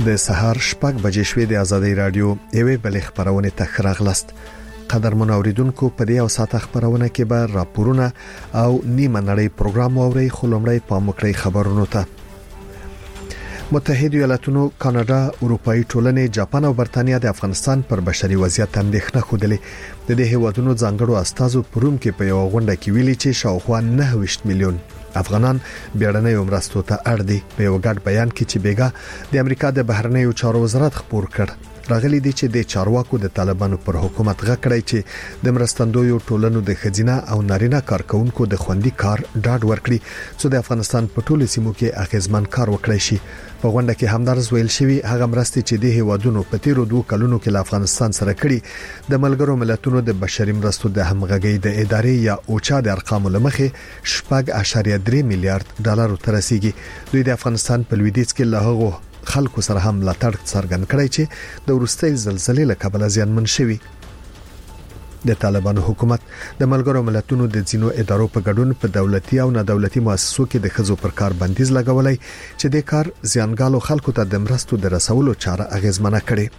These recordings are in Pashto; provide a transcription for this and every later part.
د سهار 6 بجې شوې د ازادي رادیو یوې بلې خبرونه ته راغلاست. قدرمن اوریدونکو په دې او ساعت خبرونه کې به راپورونه او نیمه نړۍ پروګرام اوري خلمړی پامکړی خبرونو ته. متحده ایالاتونو، کاناډا، اروپאי ټولنې، جاپان او برتانیا د افغانستان پر بشري وضعیت اندېښنه خوده. د دې هیوادونو ځانګړو استازو پروم کې په یو غونډه کې ویلي چې شاوخوا 9 میلیون افغانان بیړنۍ مرستو ته اړ دي. په یو ګډ بیان کې چې بیګا د امریکا د بهرنیو چارو وزارت خبر کړ، راغلي دي چې د چارواکو د طالبانو پر حکومت غکړی چې د مرستندویو ټولنو د خزینه او نارینه کارکونکو د خوندي کار ډاډ ورکړي چې د افغانستان په ټولو سیمو کې اغیزمن کار وکړي شي. په غونډه کې همدارس ویل شوی هغه مرستې چې د هیوادونو په تیرو 2 کلونو کې له افغانستان سره کړي د ملګرو ملتونو د بشري مرستو د همغږي د ادارې یا اوچا د ارقامو لمخې 4.3 میلیارډ ډالر ته رسیدي. دوی د افغانستان په لویدیځ کې له هغو خلکو سره هم لاتړ څرګند کړی چې د ورستۍ زلزلې له کبله زیانمن شوي. د طالبانو حکومت د ملګرو ملتونو د ځینو ادارو په ګډون په دولتي او نه دولتي مؤسسو کې د خزو پر کار بندیز لګولای چې د کار زیانګالو خلکو ته د مرستو د رسولو چاره اغیزمنه کړي.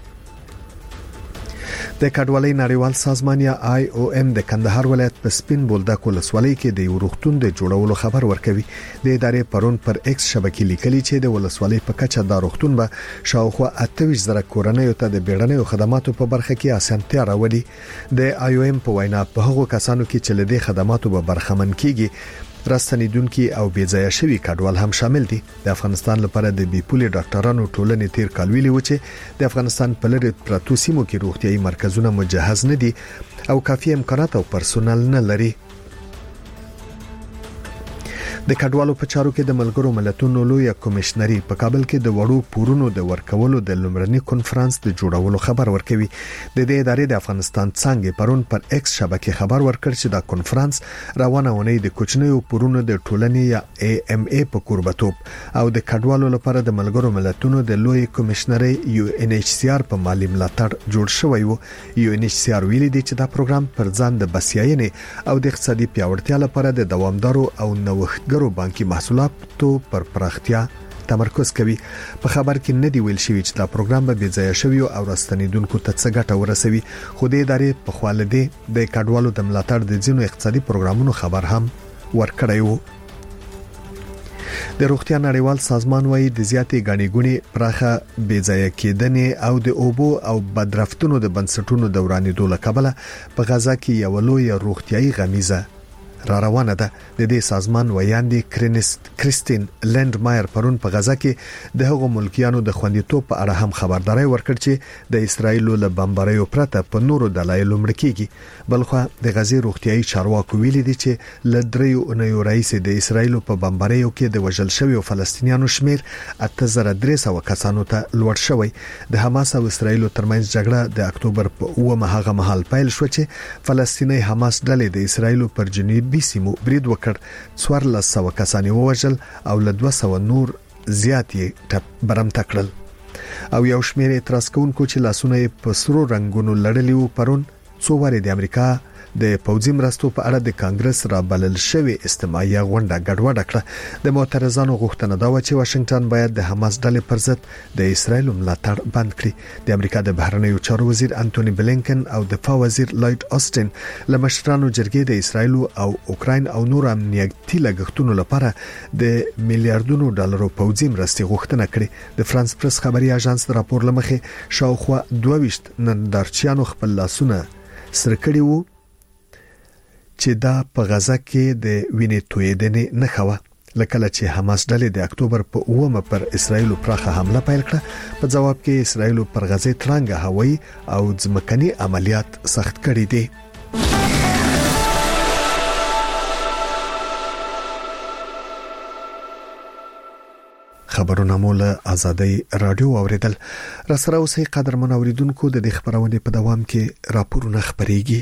د کډوالۍ نړیوال سازمان یا IOM د کندهار ولایت په سپین بولدک ولسوالۍ کې د ورختون د جوړولو خبر ورکوي. د ادارې پرون پر ایکس شبکې لیکلي چې د ولسوالۍ په کچه د ورختون به شاوخوا 28,000 کورنۍ ته د بیړنیو خدماتو په برخه کې اسانتیا راوړي. د IOM په وینا په هغو کسانو کې چې له دې خدماتو به برخمن کیږي راستنیدونکو او بیځایه شوی کډوال هم شامل دي. د افغانستان لپاره د بیپولي ډاکټرانو ټولنې تیر کال ویلي و چې د افغانستان په لری پراتو سیمو کې روغتيایي مرکزونه مجهز نه دي او کافي امکانات او پرسونل نه لري. د کډوالو په چارو کې د ملګرو ملتونو لوی کمشنري په کابل کې د وړو پورونو د ورکولو د لومړني کانفرنس د جوړولو خبر ورکوي. د دې ادارې د افغانستان څنګه پرون پر ایکس شبکې خبر ورکړ چې دا کانفرنس روانه ونی د کوچنیو پورونو د ټولنې یا AMA په قربتوب او د کډوالو لپاره د ملګرو ملتونو د لوی کمشنري UNHCR په مالی ملاتړ جوړ شوی و. UNHCR ویلي دی چې دا پروګرام پر ځان د بسیاینې او د اقتصادي پیاوړتیا لپاره د دوامدارو او نوښتګرو بانکي محصولاتو پر پراختیا تمرکز کوي. په خبر کې نه دی ویل شوی چې دا پروګرام به بځای شوی او راستنیدونکو ته څه ګټه ورسوي، خو د ادارې په خواله د کډوالو د ملاتړ د ځینو اقتصادي پروګرامونو خبر هم ورکړی وو. د روغتیا نړیوال سازمان وايي د زیاتې غاڼې پراخه بځای کېدنې او د اوبو او بدرفتونو د بنسټونو دورانې دوله کبله په غزا کې یو لوی روغتيایي غمیزه را روانه ده. د دې سازمان ویاندې کریستین لندمایر پرون په غزا کې د هغو ملکیانو د خوندیتوب په اړه هم خبرداري ورکړ چې د اسرایل له بمباریو پرته په نورو دلایلو مړ کیږي. بلخو د غزې روغتيایي چارواکو ویلي دي چې ل 3 اونیو رئیس د اسرایل په بمباریو کې د وژل شویو فلسطینیانو شمیر 8300 کسانو ته لوړ شوی. د حماس او اسرایل ترمنځ جګړه د اکتوبر په 9 هغه مهال پیل شو چې فلسطیني حماس ډلې د اسرایل پر جنوبي سیمو برید وکړ. 1400 کسان وژل او له 200 نور زیات یې برمته کړل او یو شمېر اعتراض کوونکو چې لاسونه په سرو رنگونو لړلي وو پرون څو واره د امریکا د پوځي مرستو په اړه د کانګرس را بلل شوی استماعي غونډه ګډوډه کړه. د معترضانو غوښتنه دا و چې واشنگټن باید د حماس ډلې پر ضد د اسرایل ملاتړ بند کړي. د امریکا د بهرنیو چارو وزیر انټونی بلینکن او دفاع وزیر لایډ آستن له مشرانو جرګې د اسرایل او اوکراین او نور امنیتي لګښتونو لپاره د میلیارډونو ډالرو پوځي مرستې غوښتنه کړې. د فرانس پریس خبري اژانس راپور لمخې شاوخوا 22 نندارچیانو خپل لاسونه سره کړي وو چې دا په غزا کې د وینې تویدنې نه خوا. لکه چې حماس ډلې د اکتوبر په 9 پر اسرایل پراخه حمله پیل کړه، په جواب کې اسرایل پر غزې ترنګ هوایي او ځمکني عملیات سخت کړي دي. خبرونه مول ازادي رادیو اوریدل. را سره اوسې قدرمن اوریدونکو د خبرونه په دوام کې راپورونه خبريږي.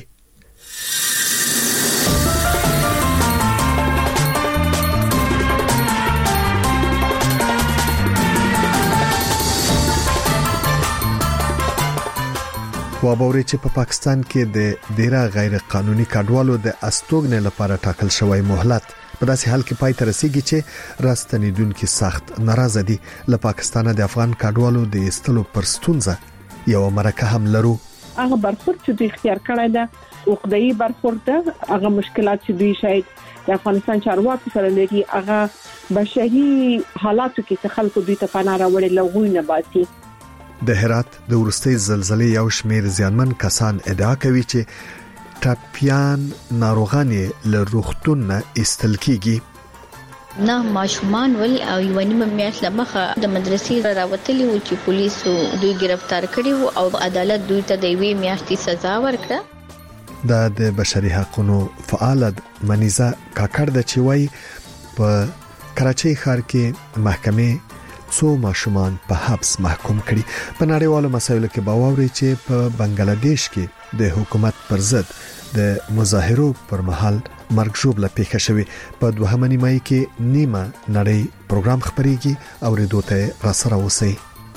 وابوري چې په پاکستان کې د ډیره غیر قانوني کډوالو د استوګنې لپاره ټاکل شوی مهلت په داسې حال کې پای ته رسیدي چې راستنیدونکو سخت ناراضه دي. له پاکستانه د افغان کډوالو د ایستلو پر ستونزه یو مرکه هم لرو. هغه برخورد چې دوی اختیار کړی ده وقدایي برخورد ده. هغه مشکلات چې دوی شاید د افغانستان چارواکو سره لري هغه بشري حالاتو کې خلکو دوی ته پناه راوړي لغوی نه باسي. د هرات د ورستۍ زلزلې یو شمېر زیانمن کسان ادعا کوي چې ټاپیان ناروغان له روغتون نه ایستل کیږي. نه ماشومان ول او یو نیمه میاشت لمخه د مدرسې راوتلی و چې پولیسو دوی گرفتار کړي او عدالت دوی ته د یوې میاشتې سزا ورکړه. د بشري حقوقو فعال منیزه کاکړ د چوي په کراچۍ ښار کې محکمې څو ماشومان په حبس محکوم کړي. په نړیوالو مسایلو کې باور چې په بنگلاديش کې د حکومت پر ضد د مظاهرو پر مهال مرګ ژوبله پیښه شوې. په دوهمه نیمایي کې نیمه نړۍ پروګرام خبريږي او ریډوته را سره اوسئ.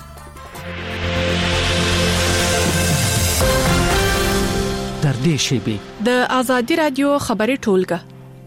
در دې شیبه د ازادي رادیو خبري ټولګه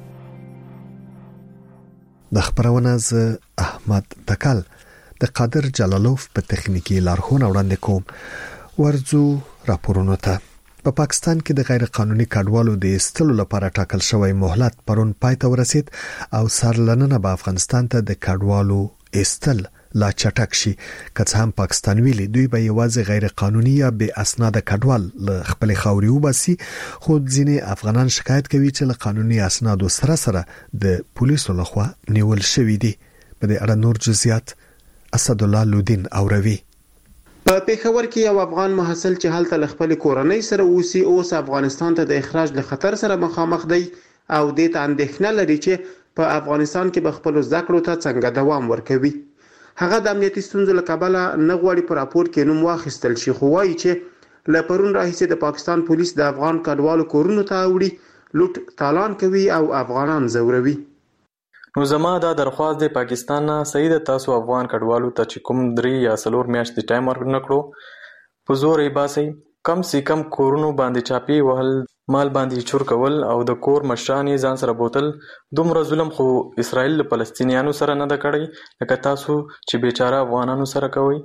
د خبرونه ز احمد تکل د قادر جلالوف په تخنیکی لارښوونه وړاندې کوم. ورځو راپورونه ته په پاکستان کې د غیر قانوني کډوالو د ایستلو لپاره ټاکل شوی مهلت پرون پای ته ورسید او سرلننه به افغانستان ته د کډوالو ایستل لا چټک شي. که هم پاکستان ویلي دوی به یوازې غیر قانوني یا بې اسناد کډوال له خپل خاوري وباسي، خو ځینې افغانان شکایت کوي چې له قانوني اسنادو سره د پولیسو لخوا نیول شوی دي. په دې اړه نور جزئیات اسد الله لودین اوروي. په پیښور کې یو افغان محصل چې هلته له خپل کورنۍ سره اوسي اوس افغانستان ته د اخراج له خطر سره مخامخ دی او د ته اندېښنه لري چې په افغانستان کې به خپل زده کړو ته څنګه دوام ورکوي. هغه د امنیتي ستونزو له کبله نه غواړي په راپور کې نوم واخیستل شي، خو وایي چې له پرون راهیسې د پاکستان پولیس د افغان کډوالو کورونو ته وړي، لوټ تالان کوي او افغانان زوروي. نو زما دا درخواست دی پاکستان نه صحیح ده، تاسو افغان کډوالو ته چې کوم 3 یا 4 میاشتې ټایم ورنکړو په زور یې باسي، کم سي کم کورونو باندې چاپی وهل، مال باندې چور کول او د کور مشران ځان سره بوتل، دومره ظلم خو اسرائیل له فلسطینیانو سره نه ده کړی لکه تاسو چې بیچاره افغانانو سره کوي.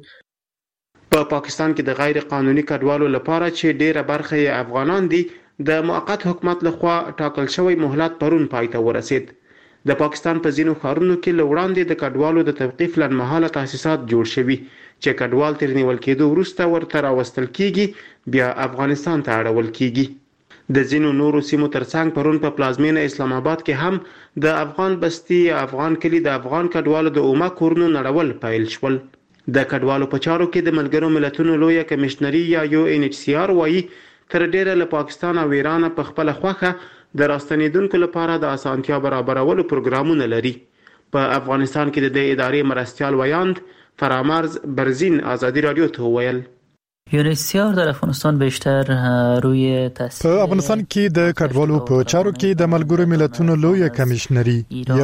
په پاکستان کې د غیر قانوني کډوالو لپاره چې ډیره برخه یې افغانان دي، د موقت حکومت لخوا ټاکل شوی مهلت پرون پای ته ورسید. د پاکستان په ځینو ښارونو کې لوړاندې د کډوالو د توقیف لنډمهاله تاسیسات جوړ شوي چې کډوال تر نیول کېدو وروسته ورته راوستل کیږي بیا افغانستان ته اړول کیږي. د ځینو نورو سیمو ترڅنګ پرون په پلازمینه اسلام آباد کې هم د افغان بستی افغان کلی د افغان کډوالو د اومه کورونو نړول پیل شول. د کډوالو په چارو کې د ملګرو ملتونو لویه کمشنري یا UNHCR وایي تر ډیره له پاکستان او ایران په خپل خوخه د راستنیدونکو لپاره د اسانتیا برابرولو پروګرامونه لري. په افغانستان کې د ادارې مرستیال ویاند فرامرز برزین ازادي رادیو ته ویل UNHCR در افغانستان بیشتر روی تاثیر په افغانستان کې د کډوالو په چارو کې د ملګرو ملتونو لویه کمشنري یا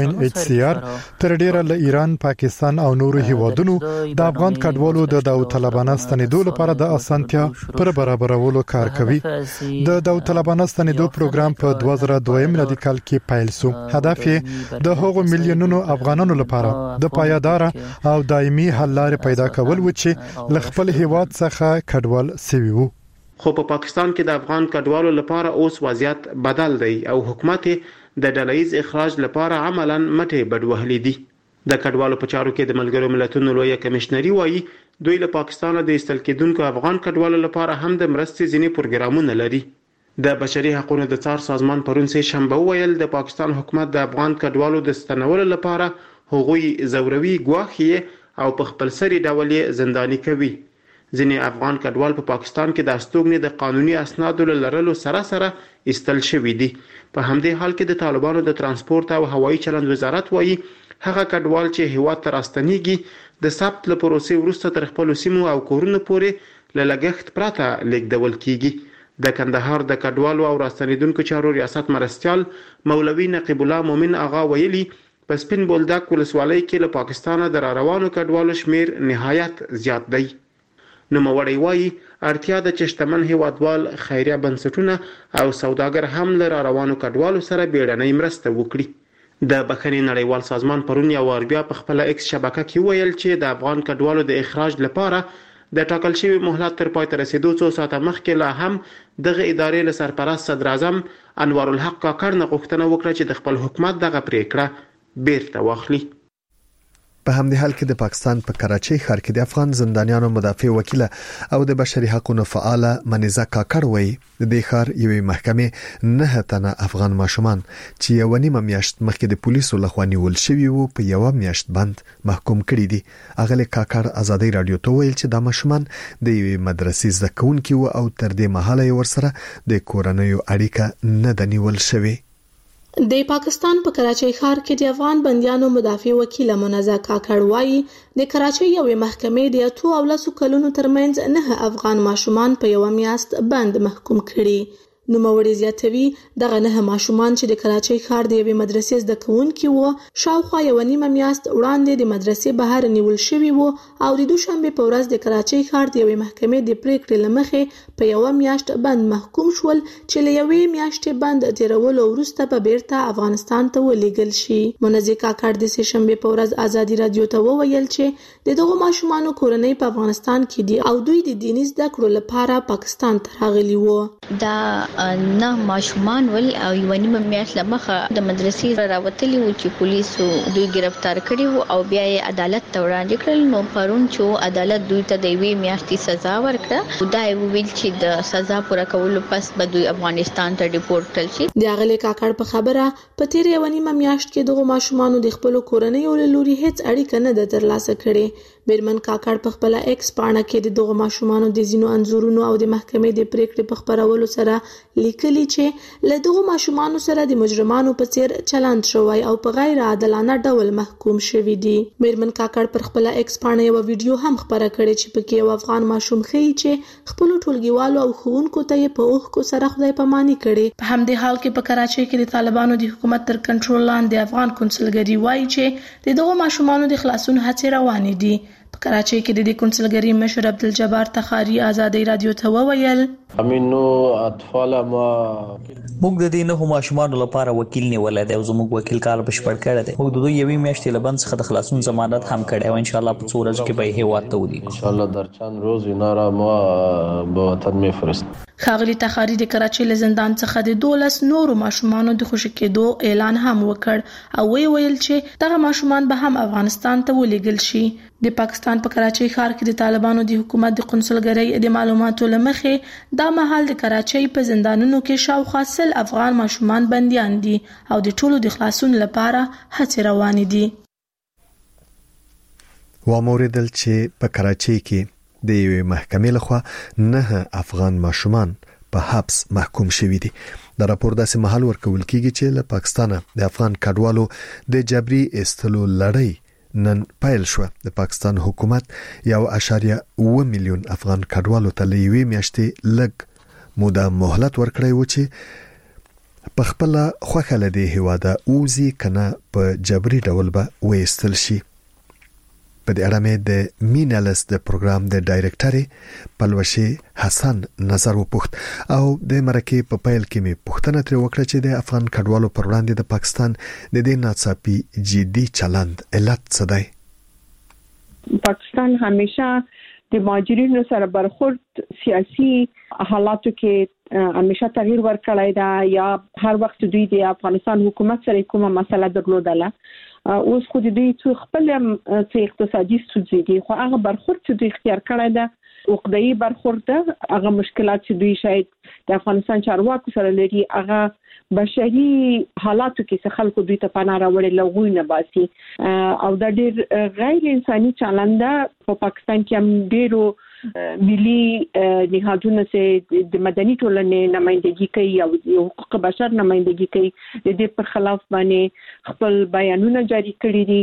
UNHCR تر ډیره له ایران، پاکستان او نورو هیوادونو د افغان کډوالو د داوطلبانه ستنېدو لپاره د اسانتیا پر برابرولو کار کوي. د داوطلبانه ستنېدو پروګرام په 2002 میلادي کال کې پیل شو. هدف یې د هغو میلیونونو افغانانو لپاره د پایدار او دایمي حل لارې پیدا کول و چې ل خپل هیواد کډوال سوي وو. خو په پاکستان کې د افغان کډوالو لپاره اوس وضعیت بدل دی او حکومت د ډله‌ییز اخراج لپاره عملاً مټې بډوهلې دي. د کډوالو په چارو کې د ملګرو ملتونو لویه کمشنري وایي دوی له پاکستان د ایستل کېدونکو افغان کډوالو لپاره هم د مرستې ځینې پروګرامونه لري. د بشري حقوقو د څار سازمان پرون سه شنبه ویل د پاکستان حکومت د افغان کډوالو د ستنولو لپاره هغوی زوروي، ګواښي او په خپل سری ډول زنداني کوي. ځینې افغان کډوال په پاکستان کې د استوګنې د قانوني اسنادو لرلو سره ایستل شوي دي. په همدې حال کې د طالبانو د ترانسپورت او هوایي چلند وزارت وایي هغه کډوال چې هیواد ته راستنیږي د ثبت له پروسې وروسته تر خپل سیمو او کورونو پورې له لګښت پرته لیږدول کیږي. د کندهار د کډوالو او راستنیدونکو چارو ریاست مرستیال مولوي نقیب الله مومن آغا ویلي په سپین بولدک ولسوالۍ کې له پاکستانه د روانو کډوالو شمیر نهایت زیات دی. نوموړی وایي اړتیا ده چې شتمن هیوادوال خیریه بنسټونه او سوداګر هم له روانو کډوالو سره بیړنۍ مرسته وکړي د بخښنې نړیوال سازمان پرون یو وار بیا په خپل ایکس شبکه کې ویل چې د افغان کډوالو د اخراج لپاره د ټاکل شوی مهلت تر پای ته رسیدو څو ساعته مخکې لا هم دغه ادارې له سرپرست صدر اعظم انوار الحق کاکړ نه غوښتنه وکړه چې د خپل حکومت دغه پریکړه بیرته واخلي. په همدې حال کې د پاکستان په کراچۍ ښار کې د افغان زندانیانو مدافع وکیل او د بشري حقوقو فعال منیزه کاکړ وایي د دې ښار یوې محکمې 9 تنه افغان ماشومان چې یو نیمه میاشت مخکې د پولیسو لخوا نیول شوي وو په یو میاشت بند محکوم کړي دي. اغلی کاکړ ازادي رادیو ته ویل چې دا ماشومان د یوې مدرسې زده کوونکي وو او تر دې مهاله ورسره د کورنیو اړیکه نه د نیول شوي. د پاکستان په کراچۍ ښار کې د افغان بندیانو مدافع وکیل منیزه کاکړ وایي د کراچۍ یوې محکمې د 2 او 10 کلونو ترمنځ 9 افغان ماشومان په یو میاشت بند محکوم کړي. نوموړی زیاتوي دغه 9 ماشومان چې د کراچۍ ښار د یوې مدرسې زده کوونکي وو شاوخوا یو نیمه میاشت وړاندې د مدرسې بهر نیول شوي وو او د دوشنبه په ورځ د کراچۍ ښار د یوې محکمې د پریکړې لمخې په یو میاشت بند محکوم شول چې له یوې میاشتې بند تیرولو وروسته په بیرته افغانستان ته ولېږل شي. منیزه کاکړ د سه شنبه په ورځ ازادي رادیو ته وویل چې دغه ماشومان کورنۍ په افغانستان کې دي او دوی د دیني زده کړو لپاره پاکستان ته راغلي وو. دا نه ماشومان ول او یو نیمه میاشت لمخه د مدرسې راوتلی و چې پولیسو دوی گرفتار کړي وو او بیا یې عدالت ته وړاندې کړل. نو پرون چې عدالت دوی ته د یوې میاشتې سزا ورکړه دا یې ویل چې د سزا پوره کولو پس به دوی افغانستان ته ډیپورټ کړل شي. د اغلی کاکړ په خبره په تیر یو نیمه میاشت کې دغه ماشومان د خپل کورنۍ له لوري هیڅ اړیکه نه ده ترلاسه کړې. بیرمن کاکړ په خپل ایکس پاڼه کې دغه ماشومان د زینو انزورونو او د محکمې د پریکړې په خبرولو سره لیکلي چې له دغه ماشومان سره د مجرمانو په څیر چلند شوی او په غیر عادلانه ډول محکوم شوی دي. بیرمن کاکړ پر خپل ایکس پاڼه یو ویډیو هم خبره کړې چې پکې یو افغان ماشوم ښیي چې خپل ټولګیوالو او ښوونکو ته یې په اوښکو سره خدای پاماني کړي. په همدې حال کې په کراچۍ کې د طالبانو د حکومت تر کنټرول لاندې افغان کونسلګري وایي چې دغه ماشومان د خلاصون هڅې روانې دي. په کراچۍ کې د کونسلګري مشر عبدالجبار تخاری ازادي رادیو ته وویل امینو اطفال ما موږ د دې نه ماشومان لپاره وکیل نیولای دی او زموږ وکیل کار بشپړ کړی دی. موږ د دوی یوې میاشتې لبند څخه د خلاصون ضمانت هم کړی او ان شاء الله په څو ورځو کې به هیواد ته ودی. ان شاء الله در چند روز اینا را ما به وطن میفرست. خاغلی تخاری د کراچۍ له زندان څخه د 12 نورو ماشومانو د خوشی کېدو اعلان هم وکړ او ویل چې دغه ماشومان به هم افغانستان ته ولېږل شي. د پاکستان په کراچۍ ښار کې د طالبانو د حکومت د قونسلګرۍ د معلوماتو لمخې دا مهال د کراچۍ په زندانونو کې شاوخوا 100 افغان ماشومان بنديان دي او د ټولو د خلاصون لپاره هڅې روانې دي. وموردل چې په کراچۍ کې د یوې محکمې لخوا 9 افغان ماشومان په حبس محکوم شوي دي. د راپور داسې مهال ورکول کیږي چې له پاکستان د افغان کډوالو د جبري استلو لړۍ نن پایل شو. د پاکستان حکومت 1.7 میلیون افغان کډوالو ته لوي میاشتې لګ موده مهلت ورکړی و چې په خپل خوخه لدی هواده اوزي کنه په جبري ډول به وېستل شي. په دې اړه مې د مینالس د پروګرام د ډایریکټر پلوشي حسن نظر وپوښت او د مرکه په پیل کې مې پوښتنه ترې وکړه چې د افغان کډوالو پر وړاندې د پاکستان د دې ناڅاپي جدي چلند علت څه دی. پاکستان همیشه د مهاجرینو سره برخورد سیاسي حالاتو کې همیشه تغییر ورکړی دا یا هر وخت دوی د افغانستان حکومت سره کومه مسله درلودله. اوس خو د دوی څو خپل اقتصادي ستونزې دي خو هغه برخورد چې دوی اختیار کړی ده عقده‌ای برخورد ده. هغه مشکلات چې دوی شاید د افغانستان چارواکو سره لري هغه بشري حالاتو کې څه خلکو دوی ته پناه راوړي لغوی نه باسي او دا ډېر غیر انساني چلند ده. په پاکستان کې هم ډېرو ملي نهادونو سره د مدني ټولنې نمائندګي کوي او حقوق بشر نمائندګي کوي. د دې پر خلاف باندې خپل بیانونه جاری کړي دي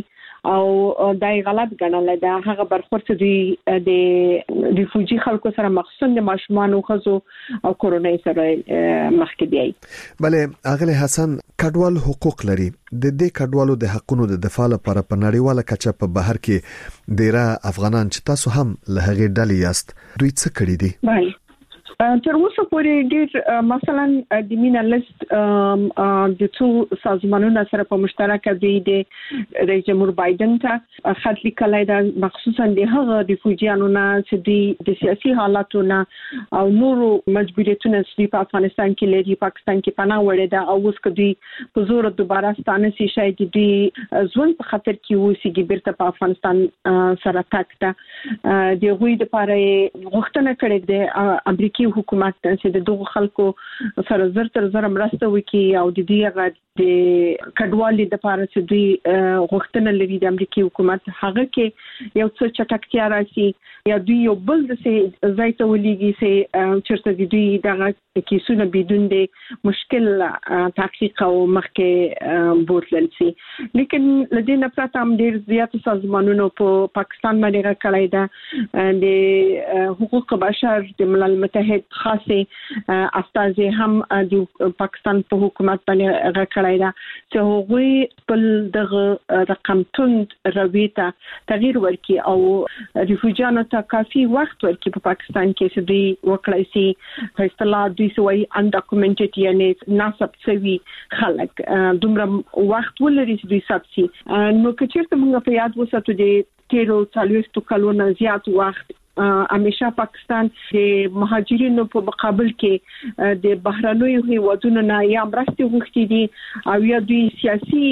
او دای غلط ګڼل دا هغه برخورد دی د ریفوجی خلکو سره مخصوص د ماشومان او خزو او کورونای سره مخکې دی. بلې اغلی حسن کډوال حقوق لري. د دې کډوالو د حقونو د دفاع لپاره په نړیواله کچه په بهر کې ډیره افغانان چې تاسو هم له هغې ډلې یاست دوی څه کړی دي؟ تر اوسه پورې ډېر مثلا د مینا لیست د څو سازمانونو سره په مشترک د رئیس جمهور بایدن ته خط لیکلی دا مخصوصا د هغه ریفوجیانو نه چې د سیاسي حالاتونو او نورو مجبوریتونو چې په افغانستان کې لري پاکستان کې پناه وړي دا او اوس کدي په زور دوباره ستانه شي شاید د ژوند په خطر کې وسیږي بیرته په افغانستان سره تاکته د غوي د لپاره غوښتنه کړې ده امریکای حکومت چې د دغه خلکو سره زر تر زر مرسته وکړي او د دې غږ د کډوالۍ د لپاره چې دوی غوښتنه لري د امریکای حکومت هغه کې یو څه چټکتیا راشي یا دوی یو بل د ځای ته ولېږي چې چېرته دوی دغه کیسونه بدون د مشکل تحقیق او مخکې بوتلل شي. لیکن لدې نه پرته هم ډېر زیات سازمانونو په پاکستان باندې راکړی ده د حقوق بشر د ملل متحد خاصه استازي هم د پاکستان په حکومت باندې راکړی ده چې هغوی خپل دغه رقم تند رویته تغییر ورکړي او ریفوجیانو ته کافي وخت ورکړي په پاکستان کې چې دوی وکړي شي په اصطلاح دوی سوي undocumented یعنی ناسب شوي خلک دومره وخت ولري چې دوی سب شي. نو که چیرته موږ په یاد وساتو د 13 کلونو زیات وخت همیشه پاکستان د مهاجرینو په مقابل کې د بهرنیو هیوادونو نه یا مرستې غوښتي دي او یا دوی سیاسي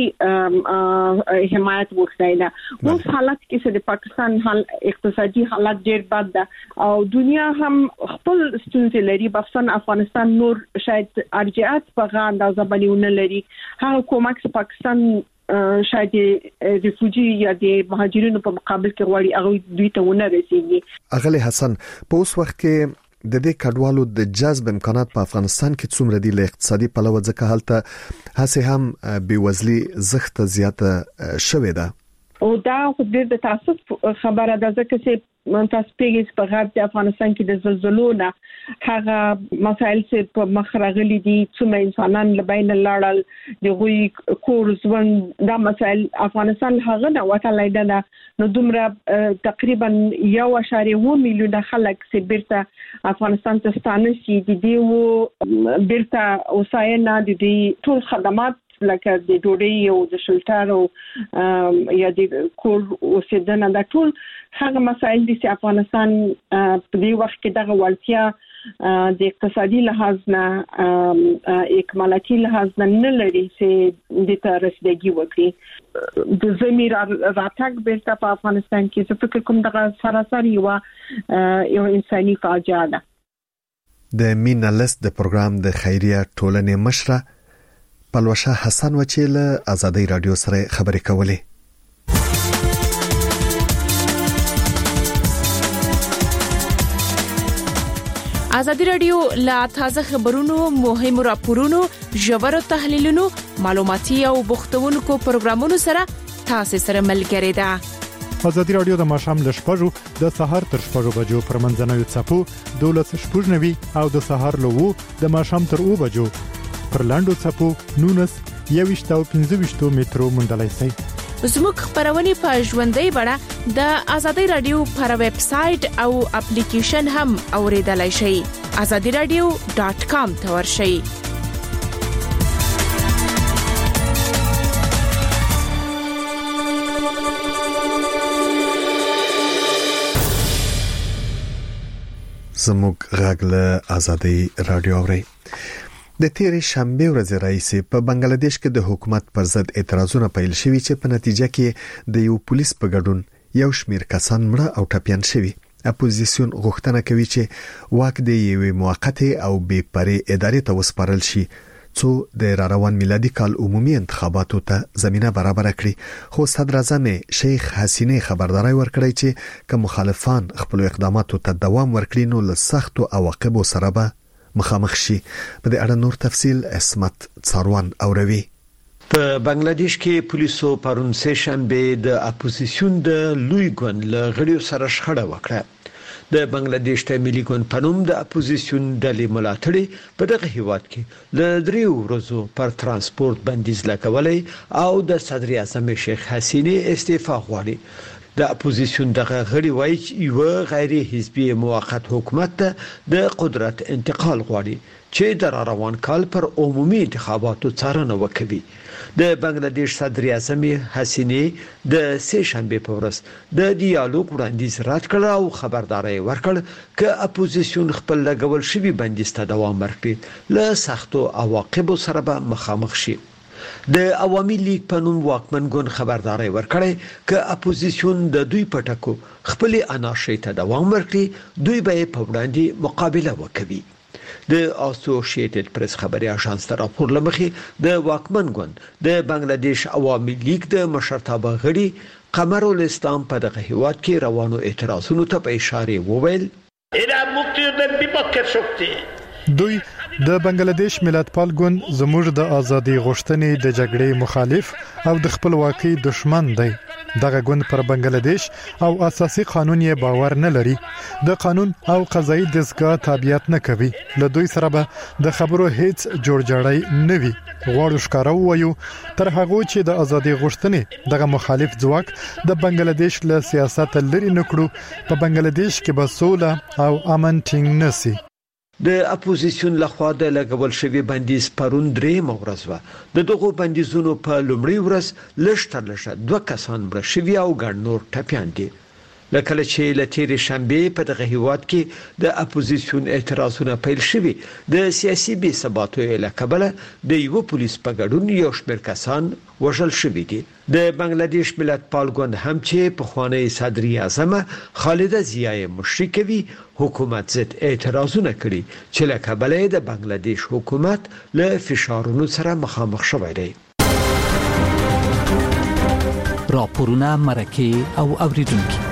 حمایت غوښتي ده. اوس حالت کې د پاکستان حال اقتصادي حالت ډېر بد ده او دنیا هم خپل ستونزې لري بخصوصا افغانستان نور شاید ارجعات په غا اندازه باندې لري. هغه کومک پاکستان شاید ریفوجی یا د مهاجرینو په مقابل کې غواړي هغه دوی ته ونه رسیږي. اغلی حسن په اوس وخت کې د دې کډوالو د جذب امکانات په افغانستان کې څومره دي له اقتصادي پلوه ځکه حالت هڅه هم بېوزلي زخت زیاته شوې ده او دا خو د تاسف خبره ده ځکه چې تاسو پیګس په غرب د افغانستان کې د زلزلو نه هغه مسایل چې په مخ راغلي دي څومره انسانان لبین لاړل د غوي کور ژوند دا مسایل افغانستان هغه نه وټلای ده نو دومره تقریبا 1.1 میلیون خلک چې بیرته افغانستان ته ستانه شي د دې بیرته اوساینه د دې ټول خدمات لکه د ډوډۍ او د شلټر او یا د کور اوسېدنه دا ټول هغه مسایل دي چې افغانستان په دې وخت کې دغه وړتیا د اقتصادي لحاظ نه اکمالاتي لحاظ نه لري چې د ته رسیدګي وکړي. د زمير راتګ بیرته په افغانستان کې څه فکر کوم دغه سراسر یو انساني فاجعه ده. د مینا لیست د پروګرام د خیریه ټولنې مشره پلوشه حسن وچیل آزادی رادیو سره خبرې کولې. آزادی رادیو لا تازه خبرونو مهم راپورونو ژور تحلیلونو معلوماتي او بوختونکو پروګرامونو سره تاسو سره ملګری ده. آزادی رادیو د ماښام ل 6:00 د سحر تر 6:00 بجو پر منځنوي څپو 12:90 او د سحر له 2 د ماښام تر 2 بجو پر لاندو څپو 19 او 15 مترو مندلای شي. زموږ خبرونه په ژوندۍ بڼه د آزادی رادیو پر ویب سټ او اپلیکیشن هم اوریدلای شئ. azadiradio.com ته ورشئ. زموږ غږ له آزادی رادیو اوري. د تیرې شنبه ورځ راځي په بنگلاديش کې د حکومت پر ضد اعتراضونه پیل شوي چې په نتیجه کې د یو پولیس په ګډون یو شمېر کسان مړه او ټپيان شوي. اپوزیسیون غوښتنه کوي چې واک د یوې موقته او بې پرې ادارې ته وسپارل شي څو د روان میلادي کال عمومي انتخاباتو ته زمينه برابر کړي. خو صدر اعظم شیخ حسینه خبرداري ورکړی چې که مخالفان خپل اقداماتو ته دوام ورکړي نو له سختو عواقبو سره به مخامخ شي. په دې اړه نور تفصيل اسمت څاروان اوروي. په بنگلاديش کې پولیسو پرون سه شنبه د اپوزیسیون د لوی ګوند له غړیو سره شخړه وکړه. د بنگلاديش ته ملي ګوند پنوم د اپوزیسیون ډلې ملاتړي په دغه هیواد کې له 3 ورځو پر ترانسپورت بندیز لګولې او د صدر اعظم شیخ حسینه استعفا غواړي. د اپوزیسیون دغه غړي وایي چې یو غیر حزبي موقت حکومت د قدرت انتقال غواړي چې د روان کال پر عمومي انتخاباتو څارنه وکړي. د بنگلاديش صدر اعظم حسینه د سه شنبه په ورځ د ډیالوګ وړاندیز رد کړ او خبرداري ورکړ چې اپوزیسیون خپل لګول شوی بندیز ته دوام ورکړي له سختو عواقبو سره به مخامخ شي. د عوامي لیگ په نوم واکمن ګوند خبرداري ورکړي چې اپوزیسیون د دوی پټکو خپل انارشي ته دوام ورکړي، دوی به په وړاندې مقابله وکړي. د اسوسییټډ پریس خبري اژانس ته راپور لمخې د واکمن ګوند د بنگلاديش عوامي لیگ د مشرتابه غړي قمر الاسلام په دغه هیواد کې روانو اعتراضونو ته په اشاره وویل دوی د بنگلاديش ملتپال ګوند زموږ د ازادي غوښتنې د جګړې مخالف او د خپلواکۍ دشمن دی. دغه ګوند پر بنگلاديش او اساسي قانون یې باور نه لري، د قانون او قضایي دستګاه تابعیت نه کوي. له دوی سره به د خبرو هیڅ جوړجاړی نه وي. غواړو ښکارا وایو تر هغه چې د ازادي غوښتنې دغه مخالف ځواک د بنگلاديش له سیاست لري نکړو، په بنگلاديش کې به سوله او امن ټینګ نشي. د اپوزیسیون لخوا د لګول شوی بندیز پرون 3 ورځ و. د دغه بندیزونو په لومړی ورځ لږ 2 کسان مړه شوي او ګڼ نور ټپیان دي. لکه چې لتیر شنبه په دغه هیواد کې د اپوزیسیون اعتراضونه پیل شوي، د سیاسي بې ثباتۍ له کبله د یو پولیس په ګډون یو شمېر کسان وژل شوي دي. د بنگلاديش ملتپال ګوند هم چې په خوانی صدر اعظم خالده ضیاء مشري کوي حکومت ضد اعتراضونه کړي چې له کبله د بنگلاديش حکومت له فشارونو سره مخامخ شوی دی. راپورونه مرکه او اوریدونکو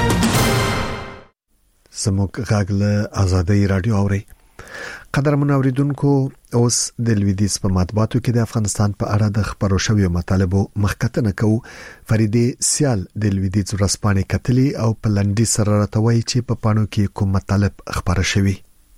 زموږ غږ له آزادۍ رادیو اوري. قدرمن اوریدونکو، اوس د لویدیځ په مطبوعاتو کې د افغانستان په اړه د خبرو شویو مطالبو مخکتنه کوو. فریدې سیال د لویدیځ ورځپاڼې کتلي او په لنډي سره راټوي چې په پاڼو کې کوم مطالب خبره شوی.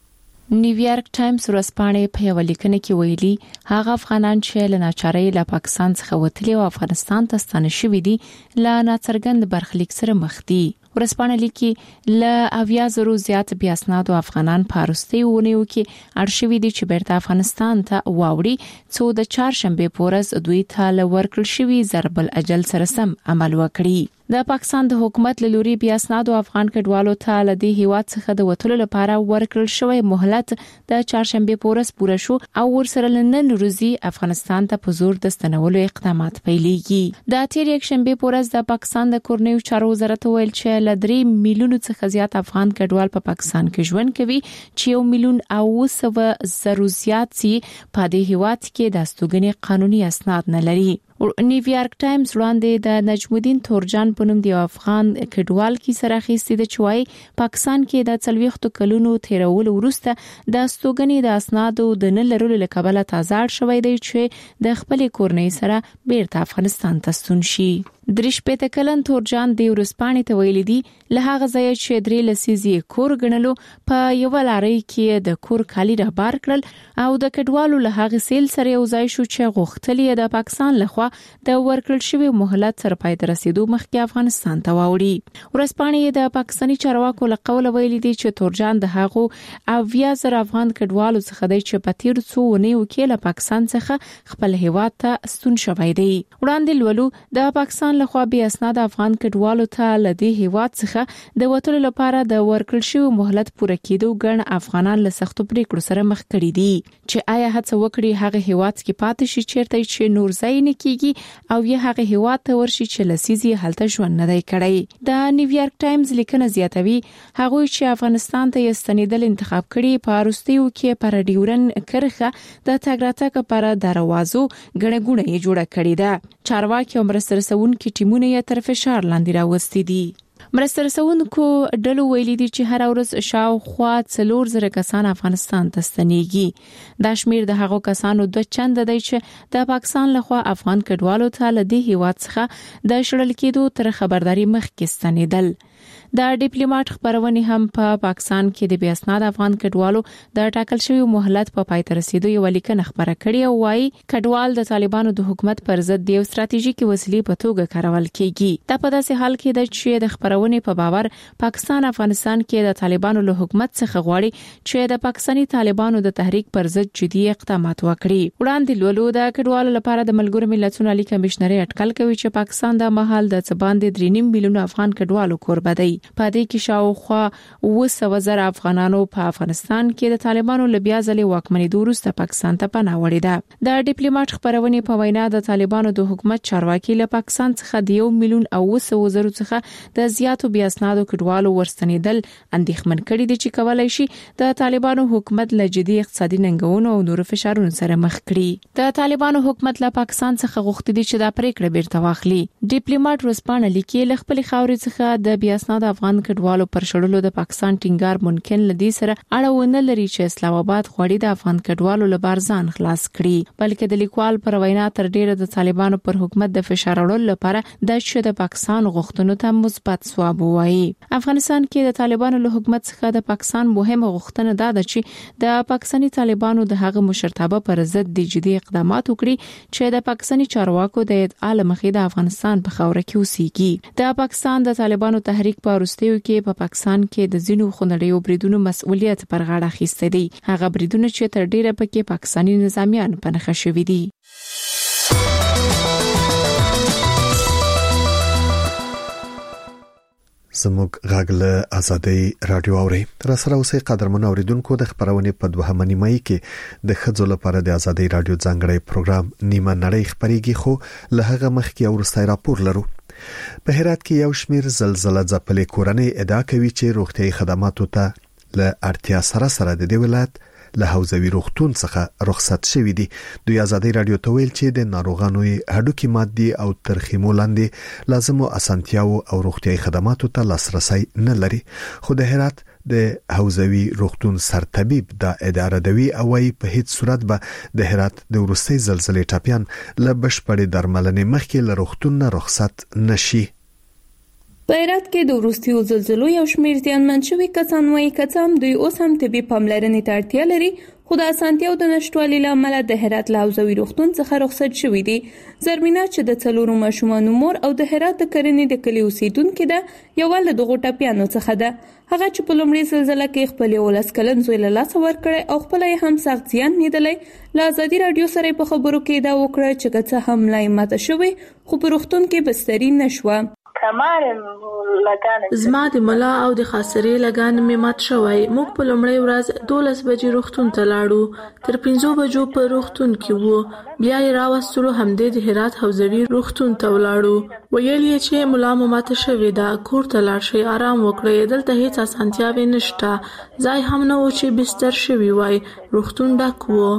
نیویارک ټایمز ورځپاڼې په یو لیکنه کې ویلي هغه افغانان چې له ناچارۍ له پاکستان څخه وتلي او افغانستان ته ستانه شوي دي له ناڅرګند برخلیک سره مخ دي. ورځپاڼه لیکي له 80,000 زیات بیا اسنادو افغانان په وروستي ونیو کې اړ شوي دي چې بیرته افغانستان ته واوړي، څو د چهارشنبه په ورځ دوی ته لورکل شوي ضرب الاجل سره سم عمل وکړي. د پاکستان د حکومت له لوري بیا اسنادو افغان کډوالو ته له دې هیواد څخه د وټلو لپاره ورکړل شوی مهلت د چهارشنبه په ورځ پوره شو او ورسره نن ورځي افغانستان ته په زور د ستنولو اقدامات پیلېږي. د تیر یک شنبه په ورځ د پاکستان د کورنیو چارو وزارت ویل چې له 3 میلیونو څخه زیات افغان کډوال په پاکستان کې ژوند کوي چې 1,900,000 زیات سي په دې هیواد کې د استوګنې قانوني اسناد نه لري. نیویارک ټایمز وړاندې د نجم الدین تورجان په نوم دی افغان کډوال کی سره خېستې د چوي پاکستان کې د 40 کلونو تیرول ورسته د استوګنې د اسنادو د نه لرلو لکبله تازه شوی دی چې د خپل کورنۍ سره بیرته افغانستان ته ستون شي. دریش پته کلن تورجان د ورسپانې ته ویل دي له هغه ځای چې درې لسیزي کور غنلو په یو لاري کې د کور کالی را بار کړل او د کډوالو له هغه سیل سره یو ځای شو چې غوښتلې د پاکستان لخوا د ورکړل شوی مهلت سره پای ته رسیدو مخکې افغانستان ته واوړي. ورسپانې د پاکستاني چارواکو له قوله ویل دي چې تورجان د هغو 80,000 افغان کډوالو څخه د چپتیر څو ونیو کې له پاکستان څخه خپل هیواد ته ستون شوی دی. وړاندې ولو د پاکستان لخوا به اسناد افغان کډوالو ته لدی هیواد څخه د وټلو لپاره د ورکړل شوی مهلت پوره کېدو ګڼ افغانان له سختو پریکړو سره مخ کړي دي چې آیا هڅه وکړي هغه هیواد کې پاتې شي چیرته چې نور ځای نه کیږي او یا هغه هیواد ته ورشي چې لسیزي هلته ژوند نه دی کړی. د نیویارک ټایمز لیکنه زیاتوي هغه چې افغانستان ته ستنیدل انتخاب کړي په وروستیو کې پر ډیورن کرخه د تګ راتګ لپاره دروازو غړګونه یې جوړه کړې ده. چارواکي او مرسترسون کې ټیمونه یې تر فشار لاندې راوستي دي. مرستې رسونکو ډلو ویلي دي چې هر ورځ شاوخوا 4,000 کسان افغانستان ته ستنېږي. دا شمیر د هغو کسانو د چند دی چې د پاکستان لخوا افغان کډوالو ته له دې هیواد څخه د شړل کېدو تر خبرداري مخکې ستنېدل. د ډیپلوماټ خبرونه هم په پاکستان کې د بیا اسناد افغان کډوالو د ټاکل شوی مهلت په پای ته رسیدو یو لیکنه خبره کړې او وايي کډوال د طالبانو د حکومت پر ضد د ستراتیژیکي وسیلې په توګه کارول کیږي. دا په داسې حال کې د چې د خبرونه په باور پاکستان افغانستان کې د طالبانو له حکومت څخه غواړي چې د پاکستاني طالبانو د تحریک پر ضد جدي اقدامات وکړي. وړاندې لولو د کډوالو لپاره د ملګرو ملتونو عالی کمشنري اټکل کوي چې پاکستان د مهال د څباندې 3.5 میلیون افغان کډوالو کوربه دی. په دې کې شاوخوا 200,000 افغانانو په افغانستان کې د طالبانو لبیا ځلې واکمنۍ وروسته پاکستان ته پناه وړې ده. د ډیپلوماټ خبرونه په وینا د طالبانو د حکومت چارواکي له پاکستان څخه د 1 میلیون او 200,000 څخه د زیاتو بیا اسنادو کډوالو ورستنیدل اندېښمن کړي دي چې کولای شي د طالبانو حکومت له جدي اقتصادي ننګونو او نورو فشارونو سره مخ کړي. د طالبانو حکومت له پاکستان څخه غوښتي دي چې دا پریکړه بیرته واخلي. ډیپلوماټ ورسپانه لیکي له خپل خاورې څخه د بیا اسناد افغان کډوالو پر شړلو د پاکستان ټینګار ممکن لدی سره اړه لري چې اسلام آباد غوړي د افغان کډوالو لپاره ځان خلاص کړي، بلکې د لیکوال پر وینا تر ډیره د طالبانو پر حکومت د فشار اړول لپاره د چې د پاکستان غوښتنو ته مثبت ځواب وایي. افغانستان کې د طالبانو له حکومت څخه د پاکستان مهمه غوښتنه ده چې د پاکستاني طالبانو د هغه مشرتابه پر ضد د جدي اقدامات وکړي چې د پاکستاني چارواکو د ادعا مخې د افغانستان په خاوره کې اوسېږي. د پاکستان د طالبانو تحریک په وروستیو کې په پاکستان کې د ځینو خونړیو بریدونو مسؤلیت پر غاړه اخیسته دي. هغه بریدونه چې تر ډیره پکې پاکستاني نظامیان په نښه شوي دي. زموږ غاغله ازادي رادیو اوري تر سره اوسې قدرمن اوریدونکو د خبرونه په 2 نیمه کې د خځو لپاره د ازادي رادیو ځانګړی پروګرام نیمه نړۍ خبريږي، خو له هغه مخکې اورستای راپور لرو. په هرات کې یو شمیر زلزلہ ځپلې کورنۍ ادعا کوي چې روغتيایي خدماتو ته له اړتیا سره د دې ولایت له حوزوي روغتون څخه رخصت شوې دي. دوی ازادي رادیو ته ویل چې د ناروغانو هډوکي مادي او ترخیمو لاندې لازمو اسانتیاو او روغتيایي خدماتو ته لاسرسي نه لري. خو د هرات د حوزوي روغتون سرطبيب د اداره دوی او په هیڅ صورت به د هرات د ورستي زلزلې ټاپیان له بشپړې درملنې مخکې له روغتون نه رخصت نشي. په هرات کې د وروستیو زلزلو یو شمېر زیانمن شوي کسان وايي که هم دوی اوس هم طبي پاملرنې ته اړتیا لري، خو د اسانتیاو د نشټوالي له امله د هرات له حوزوي روغتون څخه رخصت شوي دي. زرمینه چې د 4 ماشومانو مور او د هرات د کرنې د کلي اوسیدونکو ده یو ول دغه ټاپیانو څخه ده. هغه چې په لومړي زلزلہ کې خپل 11 کلن زوی له لاس ورکړي او خپل هم سخت زیان لیدلی. له ازادي رادیو سره په خبرو کې دا وکړه چې که څه هم لای ماته شوی خو په روغتون کې بستري نشوه. زما د ملا او د خاصري لګان می مات شوی. موږ په لومړی ورځ 12 بجې روغتون ته لاړو، تر 5 بجو په روغتون کې وو، بیا یې راوستلو همدې د هرات حوزوي روغتون ته ولاړو. ویل یې چې ملا مو مات شوی دا، کور ته لاړ شئ آرام وکړئ، دلته هیڅ اسانتیاوې نشته، ځای هم نه و چې بستر شوی وای، روغتون ډک وو.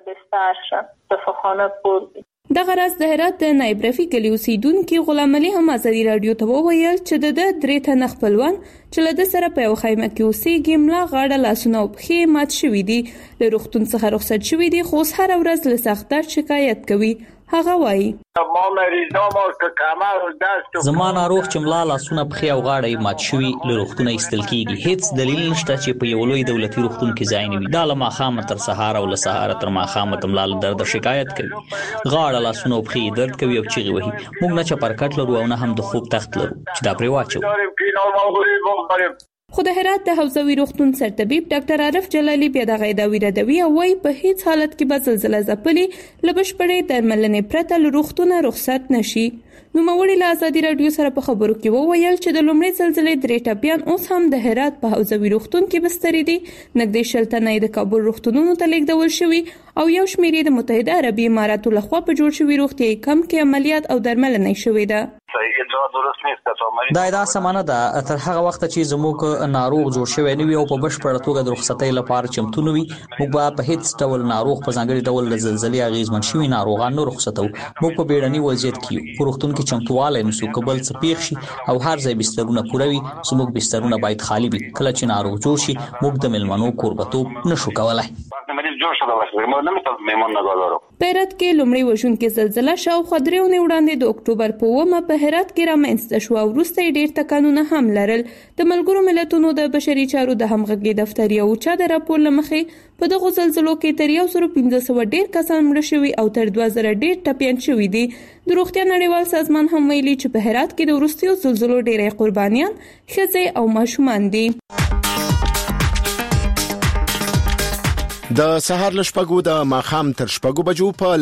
دغه راز د هرات د نایب رفیق کلی اوسیدونکو غلام علي هم ازادي رادیو ته وویل چې د 3 تنه خپلوان چې له د سره په یو خیمه کې اوسېږي ملا غاړه لاسونه او پښې مات شوي دي، له روغتون څخه رخصت شوي دي، خو هر ورځ له سخت درد شکایت کوي. هغه وایي زما ناروغ چې ملا لاسونه پښې او غاړه مات شوي له روغتونه ایستل کیږي. هیڅ دلیل نشته چې په یو لوی دولتي روغتون کې ځای نه وي. دا له ماښامه تر سهار او له سهار تر ماښامه د ملا له درد شکایت کوي، غاړه لاسونه او پښې درد کوي او چیغې وهي. موږ نه چپرکټ لرو او نه هم د خوب تخت لرو چې دا پرې واچو. خو د هرات د حوزوي روغتون سرطبيب ډاکټر عارف جلالي بیا د غیداوی ردوی او وايي په هیڅ حالت کې به زلزلہ ځپلي له بشپړې درملنې پرته له روغتونه رخصت نشي. نو موري له ازادي رادیو سره په خبرو کې وویل چې د لومړي زلزلې 3 ټاپیان اوس هم د هرات په حوزوي روغتون کې بستري دي. نږدې 60 تنه د کابل روغتونونو ته لیږدول شوي او یو شمېر د متحده عربي اماراتو لخوا په جوړ شوي روغتيایي کمپ کې عملیات او درملنه شوې ده. اطلاع درست نیست که مریض دا سمانه ده تر هغه وخت چې زموږ ناروغ جوړ شوی نه وي او په بشپړه توګه د رخصتۍ لپاره چمتو نه وي موږ په هیڅ ډول ناروغ په ځانګړي ډول د زلزلې اغیزمن شوی ناروغان نه رخصتو موږ په بیړني وضعیت کې پروختون کې چمتواله نشو کبل څه پیښ شي او هر ځای بسترونه پوره وي زموږ بسترونه باید خالی وي کله چې ناروغ جوړ شي موږ د ملمنو کوربتوب نشو کولای په هرات کې لومړی وژونکې زلزلہ شاوخوا 3 ونې وړاندې د اکتوبر په 9 په هرات کې رامنځته شو او وروسته ډېر ټکانونه هم لرل د ملګرو ملتونو د بشري چارو د همغږي دفتر یو چا د راپور لمخې په دغه زلزلو کې تر 1500 ډېر کسان مړه شوي او تر 2000 ډېر ټپيان شوي دي د روغتیا نړیوال سازمان هم ویلي چې په هرات کې د وروستیو زلزلو ډېرې قربانیان ښځې او ماشومان دي د سهار لشپګو د ماخام تر شپګو بجو په